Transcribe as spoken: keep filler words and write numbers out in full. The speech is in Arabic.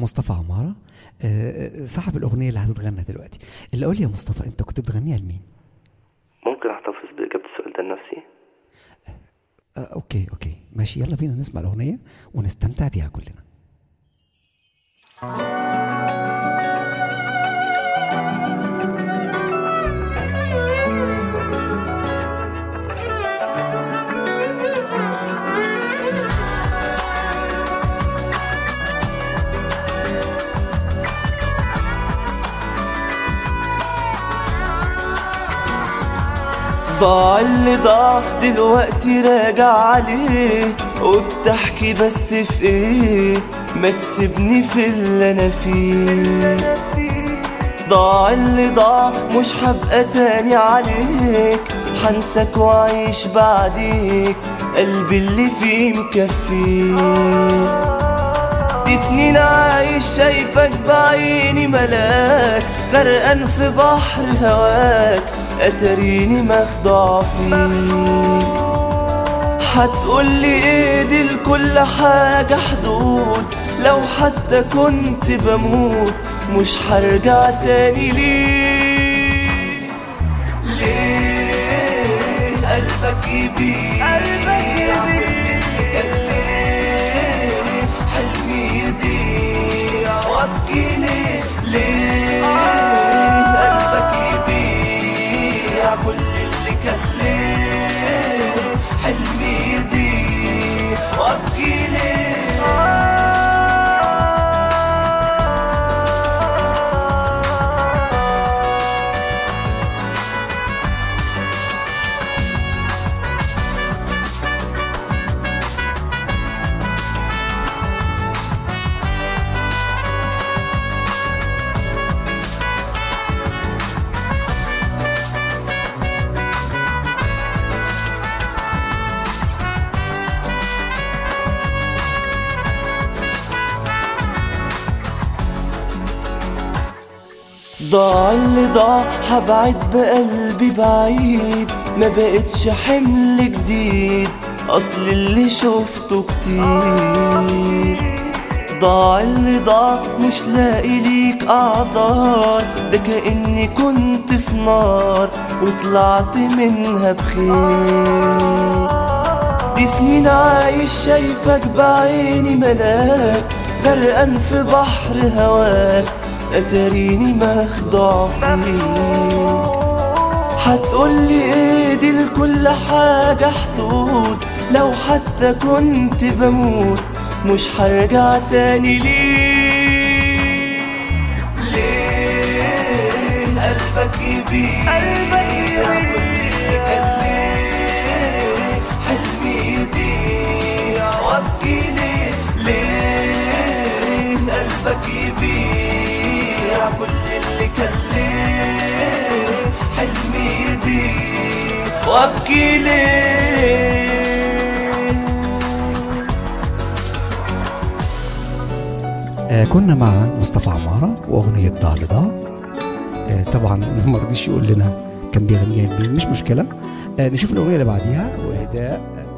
مصطفى عمارة صاحب الأغنية اللي هتتغنى دلوقتي. اللي قول لي يا مصطفى، أنت كنت بتغنيها لمين؟ ممكن احتفظ بإجابة السؤال ده لنفسي؟ آه أوكي أوكي ماشي، يلا بينا نسمع الأغنية ونستمتع بيها كلنا. ضاع اللي ضاع دلوقتي راجع عليه، وبتحكي بس في ايه؟ ما تسيبني في اللي انا فيه. ضاع اللي ضاع مش هبقى تاني عليك، حنسك وعيش بعديك، قلبي اللي فيه مكفيه. دي سنين عايش شايفك بعيني ملاك، غرقان في بحر هواك، اتريني مخدوع فيك. هتقولي ايه دي لكل حاجة حدود، لو حتى كنت بموت مش هرجع تاني ليه. ليه قلبك يبيع كل اللي كان ليه، حلمي يضيع وابكي ليه. ليه قلبك يبيع كل اللي كان ليه، حلمي يضيع وابكي ليه. ضاع اللي ضاع هبعد بقلبي بعيد، ما بقتش حمل جديد، اصل اللي شفته كتير. ضاع اللي ضاع مش لاقي ليك اعذار، ده كأني كنت في نار وطلعت منها بخير. دي سنين عايش شايفك بعيني ملاك، غرقان في بحر هواك، اتريني مخدوع فيك. هتقولي ايه دي لكل حاجة حدود، لو حتى كنت بموت مش هرجع تاني ليه. ليه قلبك يبيع كل اللي كان ليه، حلمي يضيع وابكي ليه. ليه قلبك يبيع كل اللي كان ليه، حلمي يضيع وابكي ليه. آه كنا مع مصطفى عمارة وأغنية ضاع اللي ضاع. آه طبعا ما رضيش يقول لنا كان بيغنيها لمين، مش مشكلة. آه نشوف الأغنية اللي بعديها، وإهداء